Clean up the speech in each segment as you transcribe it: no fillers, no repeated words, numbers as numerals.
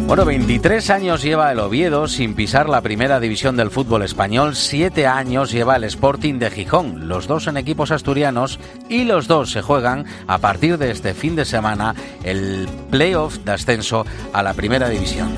Bueno, 23 años lleva el Oviedo sin pisar la primera división del fútbol español, 7 años lleva el Sporting de Gijón, los dos en equipos asturianos, y los dos se juegan a partir de este fin de semana el playoff de ascenso a la primera división.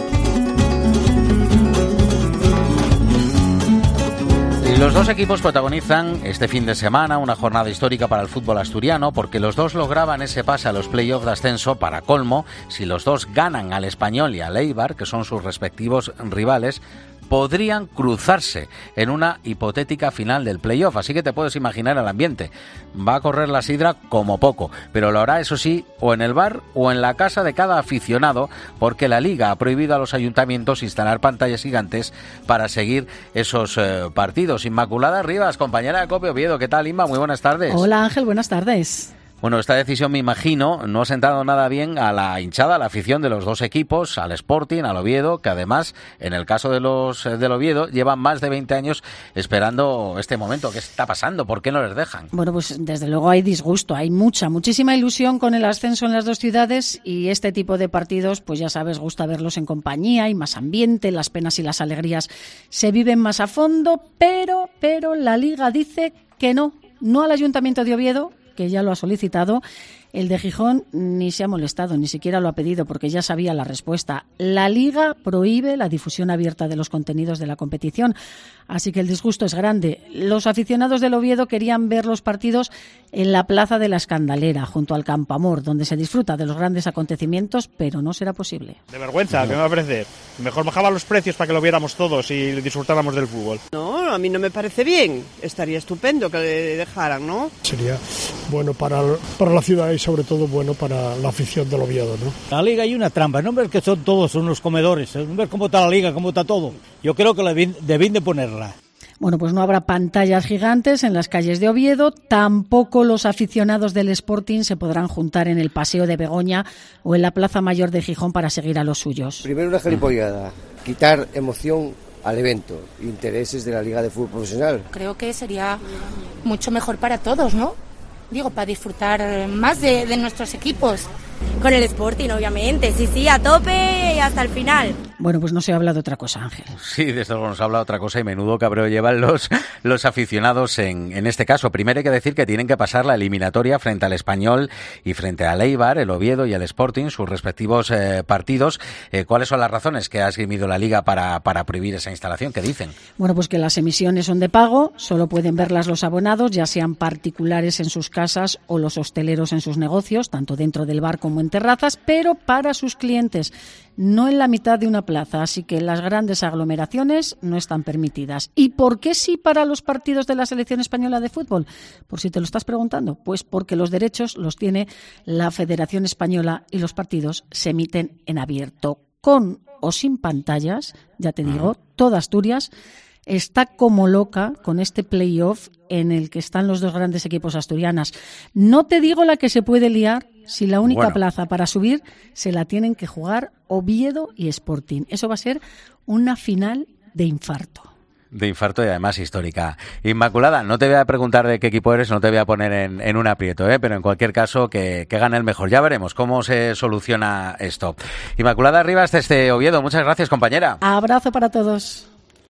Los dos equipos protagonizan este fin de semana una jornada histórica para el fútbol asturiano porque los dos lograban ese pase a los playoffs de ascenso. Para colmo, si los dos ganan al Español y al Eibar, que son sus respectivos rivales, podrían cruzarse en una hipotética final del playoff, así que te puedes imaginar el ambiente. Va a correr la sidra como poco, pero lo hará, eso sí, o en el bar o en la casa de cada aficionado, porque la Liga ha prohibido a los ayuntamientos instalar pantallas gigantes para seguir esos partidos. Inmaculada Rivas, compañera de COPE Oviedo, ¿qué tal, Inma? Muy buenas tardes. Hola, Ángel, buenas tardes. Bueno, esta decisión, me imagino, no ha sentado nada bien a la hinchada, a la afición de los dos equipos, al Sporting, al Oviedo, que además, en el caso de los del Oviedo, llevan más de 20 años esperando este momento. ¿Qué está pasando? ¿Por qué no les dejan? Bueno, pues desde luego hay disgusto, hay muchísima ilusión con el ascenso en las dos ciudades, y este tipo de partidos, pues ya sabes, gusta verlos en compañía, hay más ambiente, las penas y las alegrías se viven más a fondo, pero la Liga dice que no al Ayuntamiento de Oviedo, que ya lo ha solicitado. El de Gijón ni se ha molestado, ni siquiera lo ha pedido, porque ya sabía la respuesta. La Liga prohíbe la difusión abierta de los contenidos de la competición, así que el disgusto es grande. Los aficionados del Oviedo querían ver los partidos en la Plaza de la Escandalera, junto al Campo Amor, donde se disfruta de los grandes acontecimientos, pero no será posible. De vergüenza, ¿qué me va a parecer? Mejor bajaban los precios para que lo viéramos todos y disfrutáramos del fútbol. No, a mí no me parece bien. Estaría estupendo que le dejaran, ¿no? Sería bueno para la ciudad y sobre todo bueno para la afición del Oviedo, ¿no? La Liga hay una trampa, no ver que son todos unos comedores, no ver cómo está la Liga, cómo está todo. Yo creo que deben de ponerla. Bueno, pues no habrá pantallas gigantes en las calles de Oviedo, tampoco los aficionados del Sporting se podrán juntar en el Paseo de Begoña o en la Plaza Mayor de Gijón para seguir a los suyos. Primero una gilipollada, quitar emoción al evento, intereses de la Liga de Fútbol Profesional. Creo que sería mucho mejor para todos, ¿no? Digo, para disfrutar más de nuestros equipos. Con el Sporting, obviamente, sí, a tope y hasta el final. Bueno, pues no se habla de otra cosa, Ángel. Sí, desde luego nos habla de otra cosa y menudo cabreo llevan los aficionados en este caso. Primero hay que decir que tienen que pasar la eliminatoria frente al Español y frente al Eibar, el Oviedo y el Sporting, sus respectivos partidos. ¿Cuáles son las razones que ha esgrimido la Liga para prohibir esa instalación? ¿Qué dicen? Bueno, pues que las emisiones son de pago, solo pueden verlas los abonados, ya sean particulares en sus casas o los hosteleros en sus negocios, tanto dentro del bar como en terrazas, pero para sus clientes, no en la mitad de una plaza, así que las grandes aglomeraciones no están permitidas. ¿Y por qué sí para los partidos de la selección española de fútbol? Por si te lo estás preguntando, pues porque los derechos los tiene la Federación Española y los partidos se emiten en abierto, con o sin pantallas, ya te digo, toda Asturias está como loca con este playoff en el que están los dos grandes equipos asturianas. No te digo la que se puede liar si la única plaza para subir se la tienen que jugar Oviedo y Sporting. Eso va a ser una final de infarto. De infarto y además histórica. Inmaculada, no te voy a preguntar de qué equipo eres, no te voy a poner en un aprieto, pero en cualquier caso que gane el mejor. Ya veremos cómo se soluciona esto. Inmaculada Rivas desde Oviedo, muchas gracias, compañera. Abrazo para todos.